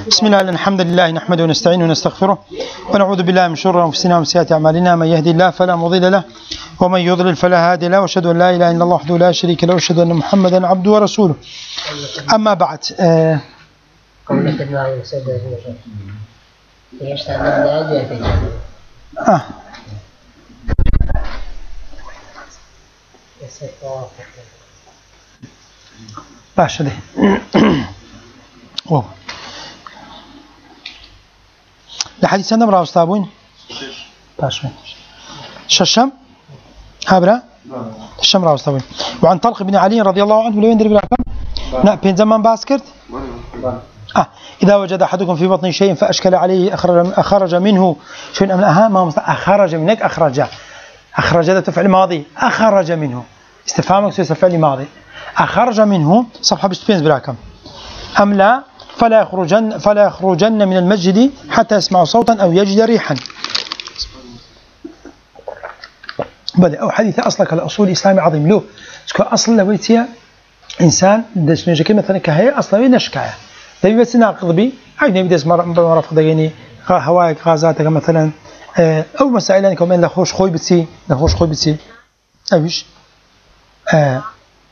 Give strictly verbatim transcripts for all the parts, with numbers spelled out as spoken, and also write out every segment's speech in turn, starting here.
بسم الله الحمد لله نحمده ونستعينه ونستغفره ونعوذ بالله من شرور أنفسنا ومن سيئات أعمالنا. من يهدي الله فلا مضل له ومن يضلل فلا هادي له، وأشهد أن لا إله إلا الله وحده لا شريك له، وأشهد أن محمدا عبده ورسوله. أما بعد آه قولك الله يسدد يشتغل آه باشا ده أوه لحديث أنا مرة أستابون باشا ششم هابرا ششم مرة أستابون. وعن طلق بن علي رضي الله عنه لو يندري بالعقل نا بين زمان باسكرت آه إذا وجد أحدكم في بطن شيء فأشكل عليه أخرج, أخرج منه شيء أم ها ما أخرج منك أخرج أخرج هذا فعل ماضي أخرج منه استفهامك سوى فعل ماضي أخرج منه صفحة بستفين براكم أم لا فلا يخرجن فلا يخرجن من المسجد حتى يسمع صوتا أو يجد ريحا. بدأ أو حديث أصلك الأصول الإسلامي عظيم له سكو أصل لويتيا إنسان دش نجك مثلا كهية أصلا نشكاية تبي بس ناقض بي عادي نبي دس مرافق دقيني هواي غازاتك مثلا أو مسائل كمان لخوش خوي بتسي لخوش خوي بتسي أيش آه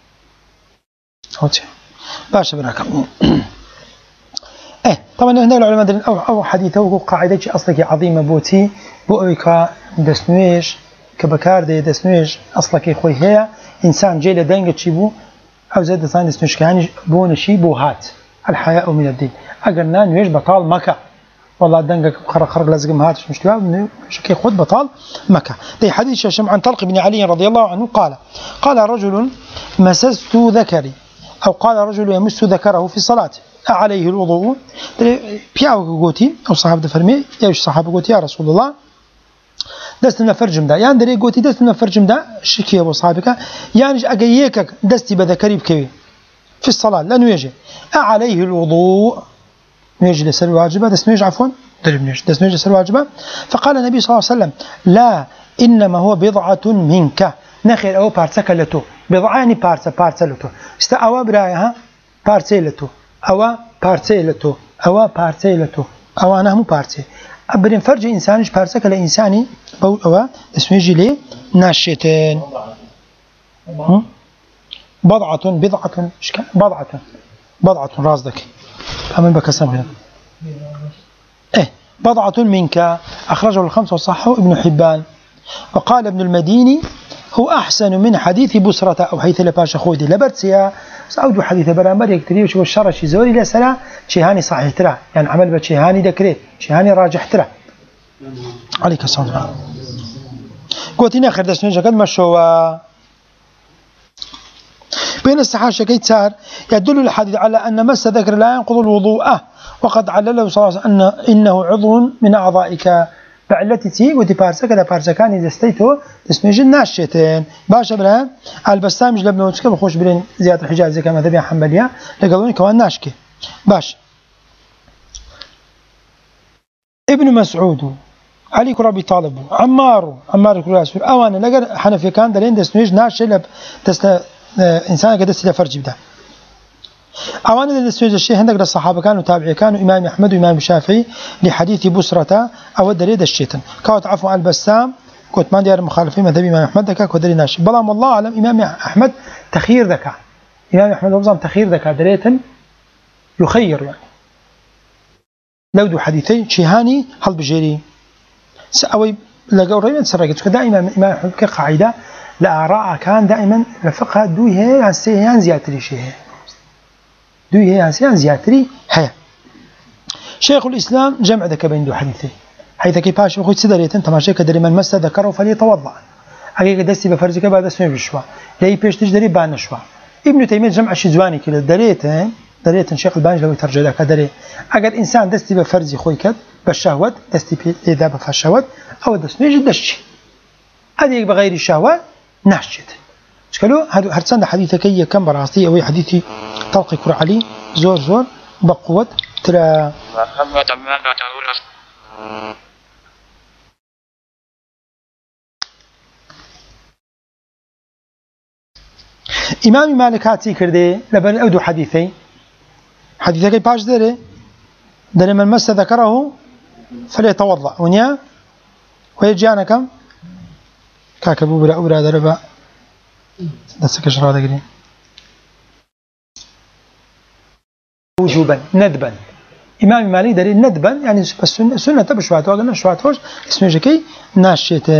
هوتي باشا براكم إيه طبعا هنا العلماء أو أو حديثه وقاعدة أصلك عظيمة بوتي بوئك دسنويش كبكار دي دسنويش أصلك خوي هي إنسان جيل دينج تشيبو أو زاد ثاني دسنويش كهاني بون شي بوهات الحياء من الدين أجرنا نويش بطال مكة والله دنجك خرق خرق لازم هات مش مشكلة شكي خد بطال مكة. ده حديث ششم عن طلق بن علي رضي الله عنه قال قال رجل مسست ذكري أو قال رجل يمس ذكره في الصلاة أعليه الوضوء بيعو قوتي أو صحابة فرمي ياش صحابة قوتي يا رسول الله دستنا فرجم ده يعني دري قوتي دستنا فرجم ده شكي أبو صحابك يعني أجيك دستي بذكري بكوي في الصلاة لأنه يجي أعليه الوضوء نيجي لسر واجبة دست نيجي عفوا درب نيجي دست نيجي لسر واجبة. فقال النبي صلى الله عليه وسلم لا إنما هو بضعة منك نخير أو بارتك لتو بضعة يعني بارتة بارتة لتو استأوى برايها بارتة لتو أو بارتة لتو أو بارتة لتو أو أنا هم بارتة أبرين فرج إنسانش بارتك لإنساني أو أو اسمه يجي لي ناشتين بضعة بضعة بضعة بضعة رازدك أمن بكسم هنا إيه بضعة منك أخرجه الخمسة وصححه ابن حبان. وقال ابن المديني هو أحسن من حديث بسرة أو حيث لباش خودي لبرتسيا سأود حديث برامر يكتري وشو الشر شي زوري لسلا شيهاني صحيح ترى يعني عمل بشيهاني ذكري شيهاني راجح ترى عليك الصلاة. قوتين آخر دسنجة قد مشوا بين الصحاح كي صار يدل الحديث على أن مس ذكر لا ينقض الوضوء وقد علله صلى الله عليه وسلم أن إنه عضو من أعضائك بعلتي ودي بارسك لا بارسكان إذا استيتوا تسميج الناشتين باشا برهان البستامج لبنا وتشكل بخوش برين زيادة الحجاز زي كما ذبيع حنبلية لقالوني كمان ناشكي باش ابن مسعود علي كرابي طالب عمار عمار كراسفر أوانا لقى حنفي كان دلين تسميج ناش لب تسلا إنسان قد استدى فرج بده أوان اللي استوجد الشيء عندك الصحابة كانوا تابعي كانوا إمام أحمد وإمام الشافعي لحديث بسرة أو الدليل الشيطان كوت عفوا البسام كنت ما ديار مخالفين مذهب إمام أحمد ذكاء كودري ناشي بلام الله أعلم إمام أحمد تخير ذكاء إمام أحمد وبزام تخير ذكاء دليل يخير يعني لو دو حديثين شيهاني هل بجري سأوي لقوا رأينا تسرقت دائما إمام أحمد كقاعدة لآراء كان دائما الفقه دوي هي عن سيان زياتري شيء دوي هي عن سيان زياتري هي شيخ الإسلام جمع ذك بين دو حديثين حيث كيفاش بخوت سدريتن تماشي كدري من مس ذكره فليتوضأ أجي دستي بفرزك بعد اسمه بشوا لا يبيش تجدري بان شوا ابن تيمية جمع شزواني كده دريتن دريتن شيخ البانج لو يترجع ذاك دري أجر إنسان دستي بفرزي خوي كد بالشهوة دستي إذا بفشهوة أو دستي يجد دشي هذه بغير الشهوة ناشد شكله هذا هرسان حديثك هي كم براسي أو حديثي طلق كر علي زور زور بقوة ترى إمام مالك هاتي كردي لبن أودو حديثي حديثك باش داري دري من مس ذكره فليتوضأ ونيا ويجيانا كم كاكبو برا برا دربا دسك شرا دغري وجوبا ندبا إمام مالك دري ندبا يعني السنة سنة بشوات وقلنا شوات هوش اسمه جكي ناشيت.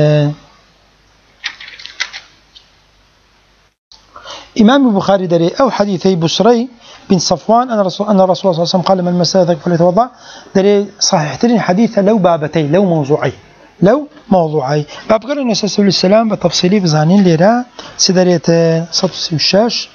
إمام البخاري دري أو حديثي بصري بن صفوان أن رسول أن الرسول صلى الله عليه وسلم قال من مس ذكره فليتوضأ دري صحيح ترين حديث لو بابتي لو موضوعي لو موضوعي باب قرن النبي صلى الله عليه وسلم بتفصيلي بزانين ليرا سدريت صدس الشاش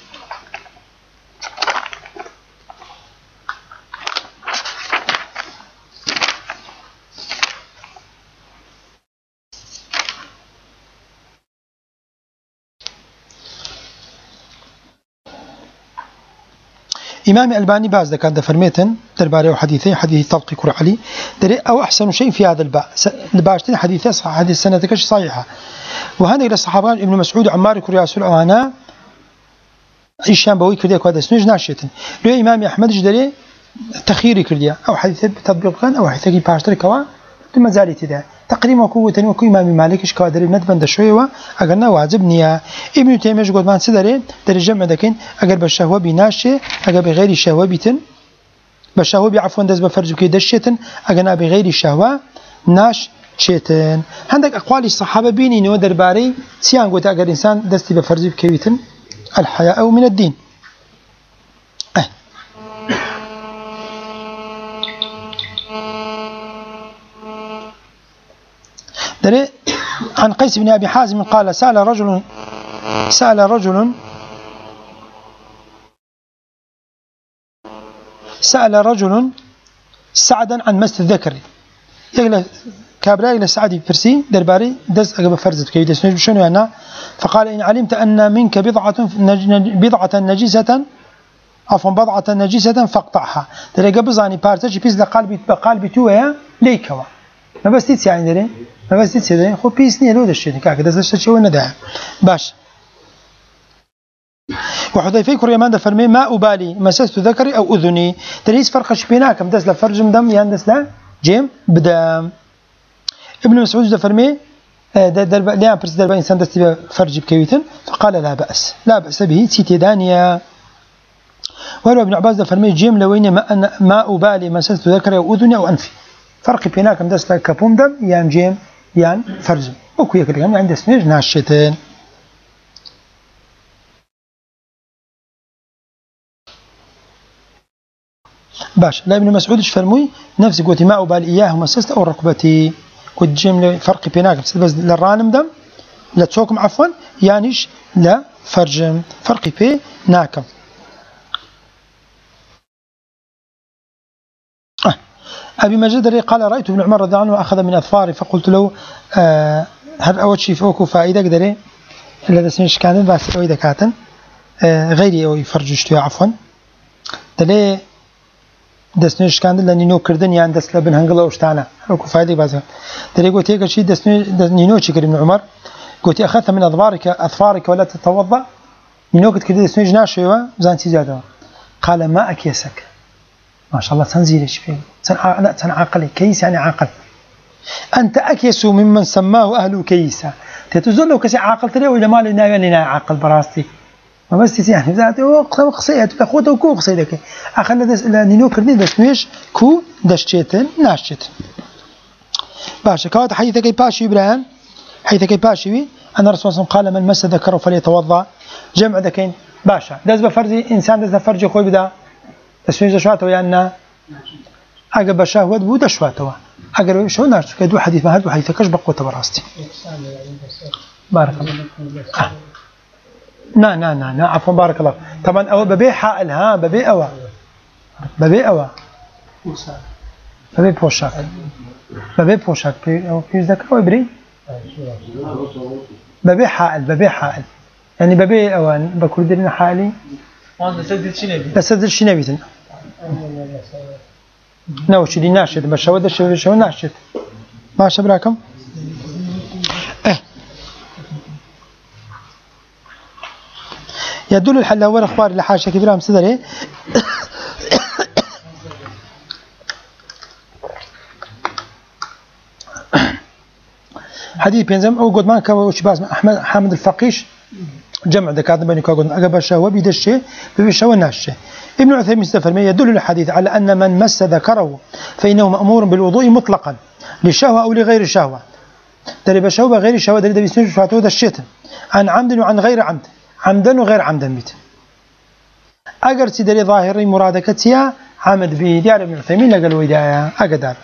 إمام الباني باز ذكر دفرميتن درباري وحديثي حديث طلق كر علي دري أو أحسن شيء في هذا الباب الباشتين حديثي صح حديث سنة كش صحيحة وهذا إلى الصحابة ابن مسعود عمار كر ياسول أوانا إيشان بوي كرديا كواد سنج ناشيتن لو إمام أحمد جدري تخيري كرديا أو حديث بتطبيقا أو حديث باشتري كوا ثم زالت ده تقريبا وقوة وكو إمام مالك إيش كادر ندبن شوية أجرنا واجبنيا ابن تيمية قد ما نسدره در الجمع دكين أجر بالشهوة بناشة أجر بغير الشهوة بيتن بالشهوة بعفوا دز بفرج كي دشتن أجرنا بغير الشهوة ناش شتن عندك أقوال الصحابة بيني إنه درباري سيان قلت أجر إنسان دستي بفرج كيتن الحياء أو من الدين أه. دري عن قيس بن أبي حازم قال سأل رجل سأل رجل سأل رجل سعدا عن مس الذكر يقول كابرا إلى سعد فرسي درباري دز أجاب فرزت كي دس شنو يعني فقال إن علمت أن منك بضعة بضعة نجسة عفوا بضعة نجسة فاقطعها دري قبضاني بارتش بيز لقلبي بقلبي توها ليكوا ما بس تيجي يعني دري ما بس تيجي دري خو بيسني لو دشيت كاك دز الشيء ونداه باش وحذيفة كريمان ده فرمي ما أبالي مسست ذكري أو أذني تريس فرقش بيناكم دز لفرج دم يندس لا جيم بدم ابن مسعود ده فرمي ده درب ليه برس درب إنسان دست فرج بكويتن فقال لا بأس لا بأس به سيتي دانية وروى ابن عباس ده فرمي جيم لوين ما أن ما أبالي مسست ذكري أو أذني أو أنفي فرق بيناكم دست كبوم دم يعني جيم يعني فرج وكويه كلام عند سنيج ناشتين باش لا ابن مسعود ايش فرموي نفسي قلت ما أبالي إياه مسست أو ركبتي قلت جيم فرق بيناكم بس للرانم دم لا تسوكم عفوا يعنيش لا فرجم فرق بيناكم أبي مجد قال رأيت ابن عمر رضي الله عنه أخذ من أظفاري فقلت له آه هل أول شيء فوق فائدة قدري إلا دسنيش كانت بس أويدا كاتن آه غيري أو يفرجشتها عفوا دلي دسنيش كانت لأني نو كردن يعني دس لبن هنقلا وشتانا فوق فائدة بس دلي قلت هيك شيء دسنيش نينو شكر ابن عمر قلت أخذت من أظفارك أظفارك ولا تتوضأ نينو كنت كده دسنيش ناشوا زانتي زيادة قال ما أكيسك ما شاء الله تنزيلش فيه لا تن عاقل كيس يعني عاقل أنت أكيس ممن سماه أهل كيسة تتزول لو كسي عاقل ترى ولا ما لنا لنا عاقل براستي ما بس يعني ذات أو قصية تأخذ أو كو قصية لك أخذنا دس نينو كردين دس نيش كو دشتن ناشت باشا كات حديث كي باشي إبراهيم حديث كي باشي أن الرسول صلى الله عليه وسلم قال من مس ذكره فليتوضأ جمع ذكين باشا دس بفرزي إنسان دس بفرج خوي بدا تسويج شواته ويانا أجر بشهوة بود شواته أجر شو نارس كدو حديث ما هذا حديث كش بقوة براستي بارك الله آه. نا نا نا نا عفوا بارك الله طبعا أو ببيع حائل ها ببيع أوا ببيع أوا ببيع بوشاك ببيع بوشاك أو في ذكر أو إبري ببيع حائل ببيع حائل يعني ببيع أوا بكل درنا حالي وأنا سدد شنبي سدد شنبي نوش اللي ناشد بس شو ده شو شو ناشد ما شبراكم اه يدل الحل أول أخبار اللي حاشة كبيرة مصدره حديث بينزم أو قد ما كوش باز أحمد حامد الفقيش جمع ذكاء بين كوجن أجاب الشهوة بيد الشيء بيشهوى الناس ابن عثيمين استفرمي يدل الحديث على أن من مس ذكره فإنه مأمور بالوضوء مطلقا للشهوة أو لغير الشهوة. درب الشهوة غير الشهوة درب بيسنج فاتو ذا الشتم عن عمد وعن غير عمد عمدا وغير عمدا بيت. أجر سيدري ظاهري مرادكتيا عمد في ديار ابن عثيمين لقى الوداية أقدر.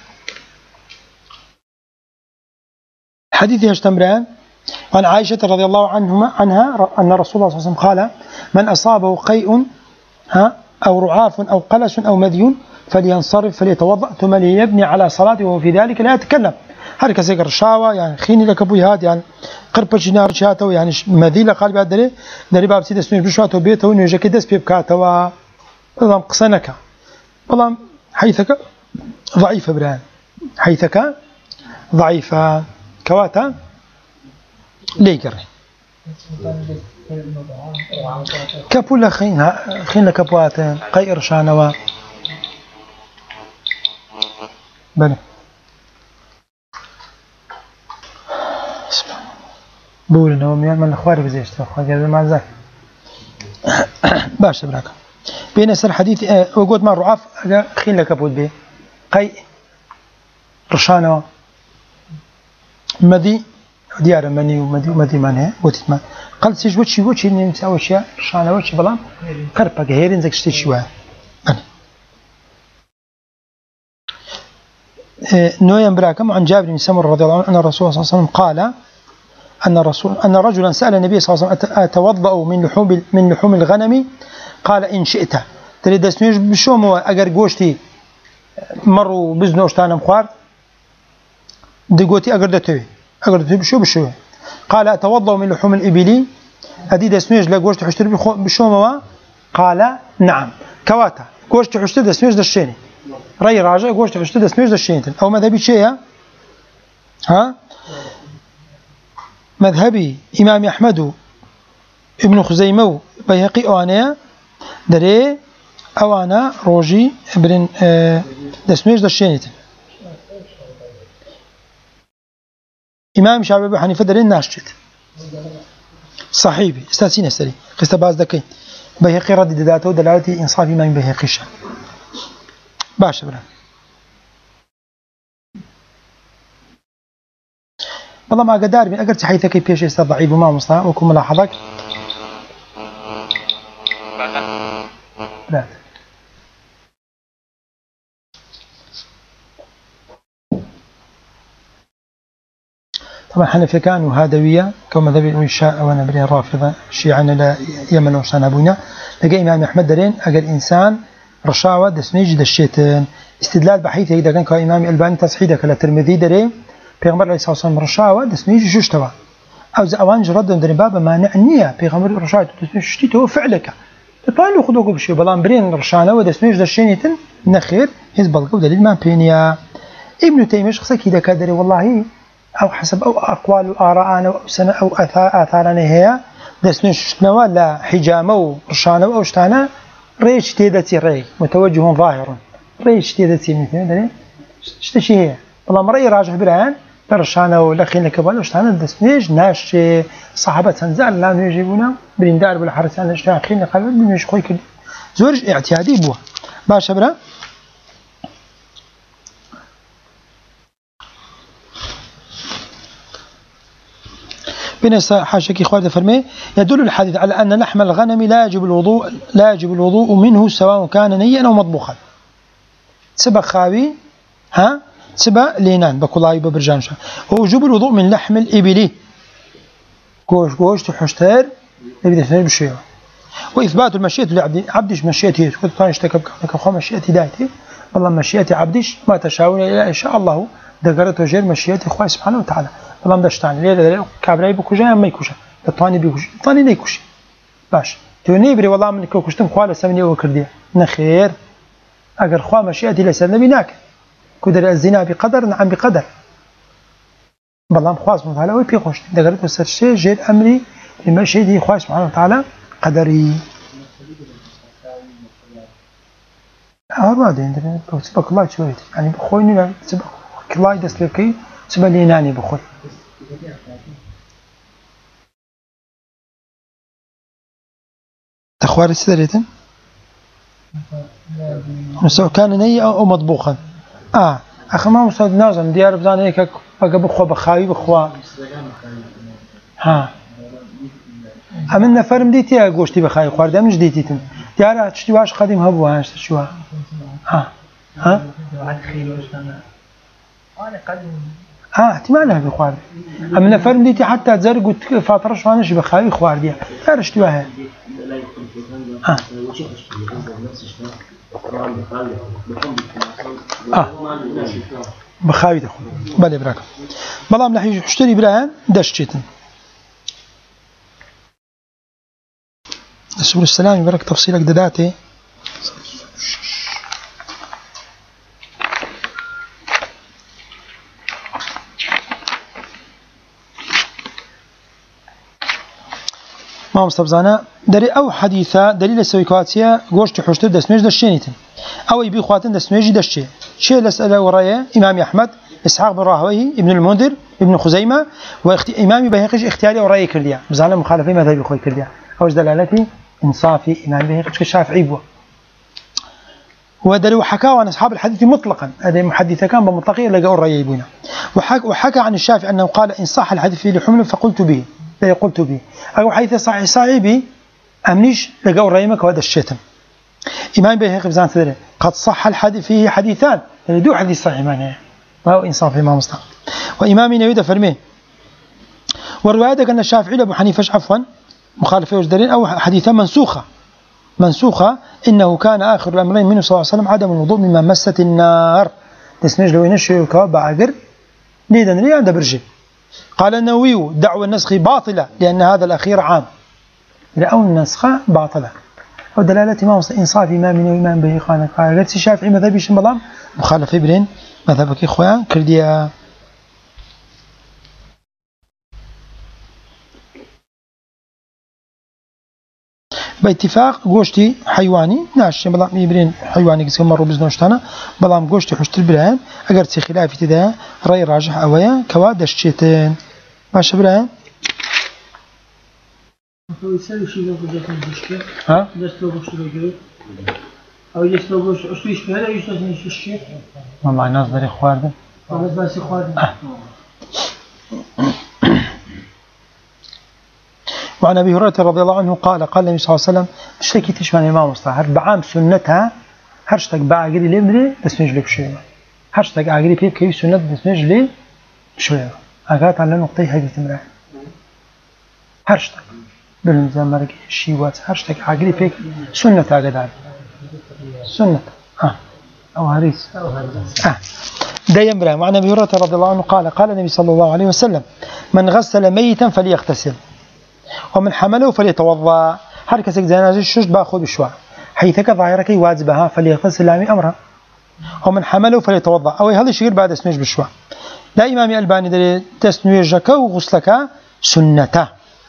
حديث يشتمران عن عائشة رضي الله عنهما عنها أن رسول الله صلى الله عليه وسلم قال: من أصابه قيء ها أو رعاف أو قلس أو مذي فلينصرف فليتوضأ ثم ليبني على صلاته وهو في ذلك لا يتكلم. هل كسيقر الشاوى يعني خيني لك أبوي هاد يعني قرب جنار شاته يعني مذي لقال بعد ذلك دري باب سيد سنوش بشواته بيته ونجا كدس بيبكاته والله قصنك والله حيثك ضعيفة بران حيثك ضعيفة كواتا ليقر كابولا خين خين لكبواتين قير شانوا بني بقول إنه من من الأخبار بزيشته خاطر مع ذاك باش براك بين سر حديث وجود مع رعاف خين لكبوت به قي رشانوا مذي ديار مني ومدي ومدي منها وتتما قال سيج وشي وشي نمساوي شيء شانوا وشي بلام قربك هيرين زك شتي شويه نويا براكم عن جابر بن سمر رضي الله عنه أن الرسول صلى الله عليه وسلم قال أن الرسول أن رجلا سأل النبي صلى الله عليه وسلم أتوضأ من لحوم من لحوم الغنم قال إن شئت تريد اسميش بشوم أجر جوشتي مروا بزنوش تانا مخار دقوتي أجر دتوي أجر دتوي بشو بشو قال أتوضأ من لحوم الإبلي أديد اسميش لا جوشتي حشتري بشوم قال نعم كواتا جوشتي حشتري اسميش دشيني رأي راجع جوشتي حشتري اسميش دشيني أو مذهبي شيء ها مذهبي إمام أحمد ابن خزيمة بيهقي أوانيا دري أوانا روجي ابن أه دسميش دشينيت إمام شعبي أبو حنيفة دري ناشجت صحيبي استاسين السري قصة باز دكين بيهقي رد داته دلالتي إنصاف إمام بيهقي شا باش برا والله ما قدار من أقرت حيثك بيش يستطيع ضعيف وما مصنع وكم ملاحظك لا طبعا حنفية كانوا هادوية كما ذبي الشاء وانا برين رافضة شيعا لا يمن وشان أبونا لقى إمام أحمد درين أقل إنسان رشاوة دسميج دشيتن استدلال بحيث إذا كان كإمام الباني تصحيدك للترمذي درين پیغمبر علیه السلام رشاوه دسمیج جوشتوا او ز اوانج رد در باب مانع نیه پیغمبر رشاوه دسمیج شتیتو فعلك تطالو خدوكو بشي بلان برين رشانه و دسمیج دشينيتن نخير حزب القو دليل ما بينيا ابن تيميه شخصا كده كدري والله او حسب او اقوال واراء او سنه او اثارنا هي دسمیج شتنوا لا حجامه رشانه او شتانه ريش تيدتي ري متوجه ظاهر ريش تيدتي مثلا شتشي هي والله مرأي راجح برهان برشانه ولا خينا كبال وشتانا دسميج ناش صحابة تنزال لا يجيبونا بريندار ولا حرسان اشتانا خينا قبل بمش خوي كل زورج اعتيادي بوا باشا برا بنس حاشك إخواني فرمي يدل الحديث على أن لحم الغنم لا يجب الوضوء لا يجب الوضوء منه سواء كان نيا أو مطبوخا سبق خاوي ها سبا لينان بكلاي ببرجانشا ووجوب الوضوء من لحم الإبل قوش قوش تحشتر نبي تفهم بشيء وإثبات المشيئة لعبد عبدش مشيئته كنت ثاني اشتكى بك خو مشيئتي دايتي والله مشيئتي عبدش ما تشاؤون إلا إن شاء الله دقرته جير مشيئتي خواه سبحانه وتعالى والله مدشتاني ليه ليه كابراي بكوجا ما يكوجا الثاني بيكوجا الثاني لا يكوجا باش توني بري والله من كوجتم خواه سمني وكرديه نخير أجر خواه مشيئتي ليس النبي ناك كدر الزنا بقدر نعم بقدر بالله خواص سبحانه وتعالى ويبي خوش دقرت وسر شيء جير أمري لما شيء دي خواص سبحانه وتعالى قدري هذا عندنا سبق الله شويت يعني بخويني سبق الله يدسلكي سبق ليناني بخوي تخواري سدريتن سواء كان نيئا أو مطبوخا آه أخي ما مستعد نازم ديار بزان هيك بقى بخوا بخاوي بخوا ها أمن فرم ديتي أقوشتي بخاوي خواردة مش ديتيتن ديار تشتي واش قديم هبوا هاش شو ها ها ها احتمالها بخوار أمن فرم ديتي حتى تزرق وفترة شوانش بخاوي خواردية ديار اشتواها ها آه بخاوي تخون بله براكم بلام لحي حشتري براهن دشتيتن سبل السلام يبارك تفصيلك دداتي ما مستبزانا دري أو حديثة دليل سويكواتيا قوشت حشتر دسميج دشينيتن أو يبي خواتن دسميج دشي شيء لسأله ورايا إمام أحمد إسحاق بن راهويه ابن المنذر ابن خزيمة وإمام بهيقش اختياري ورايا كرديا بزعنا مخالفين مذهبي خوي كرديا أوش دلالتي إنصافي إمام بهيقش كشافعي بوا ودليل وحكاه عن أصحاب الحديث مطلقا هذا محدث كان بمطلقية لقوا الرأي يبونا وحكى, وحكى عن الشافعي أنه قال إن صح الحديث فيه لحمل فقلت به قلت به أو حيث صحيح صاحبي أمنيش لقوا الرأيمك وهذا الشتم إمام بهيقش بزان سدري قد صح الحديث فيه حديثان دو حديث صحيح معناه ما هو إنصاف الإمام مسلم وإمام نووي فرميه والرواية أن الشافعي لأبو حنيفة عفوا مخالفة وجدرين أو حديثا منسوخة منسوخة إنه كان آخر الأمرين منه صلى الله عليه وسلم عدم الوضوء مما مست النار تسميج لو ينشي الكواب بعقر ليدا ليه عند برجي قال النووي دعوى النسخ باطلة لأن هذا الأخير عام لأو النسخ باطلة ودلالة إمام إنصاف إمام وإمام به قال قال قلت الشافعي مذهبي شمبلام مخالف إبرين مذهبك إخوان كرديا باتفاق قوشتي حيواني ناش بلام إبرين حيواني كسر مرة بزنوشتنا بلام قوشتي حشتر برهن أجر تخلاف تدا رأي راجح أويا كواد الشتين ماشي برهن ها؟ أو يسلوبوش أشتريش بهذا يشتريش الشيء. ما معنى نظري خوارده؟ نظري خوارده. وعن أبي هريرة رضي الله عنه قال قال النبي صلى الله عليه وسلم الشيء تشمل الإمام مصطفى بعام سنتها هرشتك بعقلي لمري بس نجلب شيء هرشتك عقلي فيه كيف سنة بس نجلب شوية أقعد على نقطة هذه تمرة هرشتك بالنظام مرق شيوات هرشتك عقلي فيه سنة أقعد سنة آه أو هريس آه ده يمرأ وعن أبي هريرة رضي الله عنه قال قال النبي صلى الله عليه وسلم من غسل ميتا فليغتسل ومن حمله فليتوضأ هر كسك جنازة الشش باخذ بشواء حيث كظاهرك واجبها فليغتسل لامي أمرها ومن حمله فليتوضأ أو هذا الشيء بعد اسمه بشواء لا إمام الباني ده تسنيجك وغسلك سنته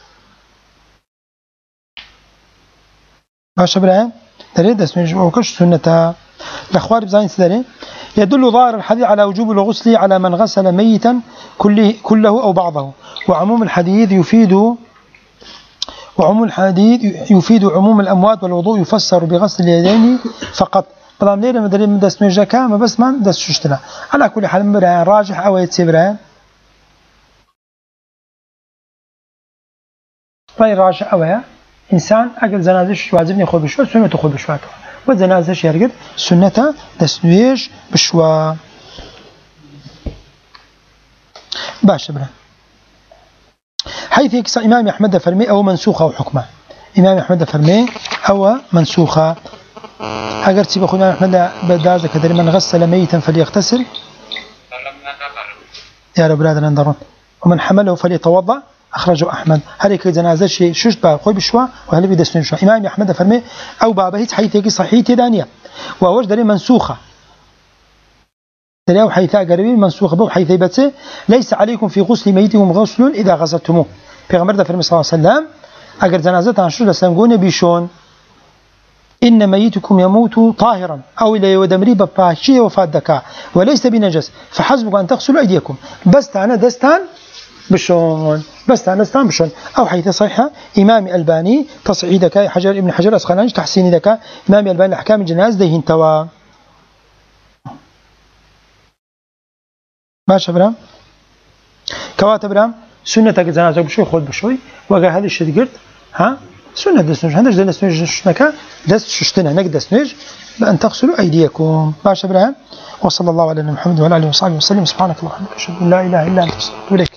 باش برا ده تسنيج وكش سنته الأخبار بزين سدري يدل ظاهر الحديث على وجوب الغسل على من غسل ميتا كله, كله أو بعضه وعموم الحديث يفيد وعموم الحديث يفيد عموم الأموات والوضوء يفسر بغسل اليدين فقط طبعا ليه مدري من دست مجاكا ما بس ما دست ششتنا على كل حال مرة راجح أو يتسبران رأي راجح أو إنسان أقل زنازش واجبني خذ بشوى سنة خذ بشوى وزنازش يرقد سنة تسنويش بشوى باش برا حيث يكسى إمام أحمد فرمي أو منسوخة وحكمة إمام أحمد فرمي أو منسوخة أجر تبقى إمام أحمد بدازة كذا من غسل ميتا فليغتسل يا رب لا ننظرون ومن حمله فليتوضأ أخرجه أحمد هلك جنازة شيء ششت بقى خوي بشوا وهل بيدسن شوا إمام أحمد فرمي أو بابه حيث يكي صحيح تدانية ووجد دليل منسوخة دليل حيث أجربين منسوخة بو حيث يبتسه ليس عليكم في غسل ميتكم غسل إذا غسلتموه في غمر ده فرمي صلى الله عليه وسلم أجر جنازة عن شو لسنقون بيشون إن ميتكم يموت طاهرا أو إلى ودمري بباشية وفادك وليس بنجس فحسبك أن تغسلوا أيديكم بس تانا دستان بشون بس تانستان بشون أو حيث صحيحة إمام الباني تصعيدك حجر ابن حجر أسقلاني تحسيني ذكاء إمام الباني لأحكام الجنائز دهين توا ماشي برام كواتب برام سنة جنازة بشوي خود بشوي وقع هذا الشيء قلت ها سنة دسنوج هندش دسنوج شنكا دس شتنا نك دسنوج بأن تغسلوا أيديكم ماشي برام وصلى الله على محمد وعلى آله وصحبه وسلم سبحانك اللهم وبحمدك أشهد أن لا إله إلا أنت أستغفرك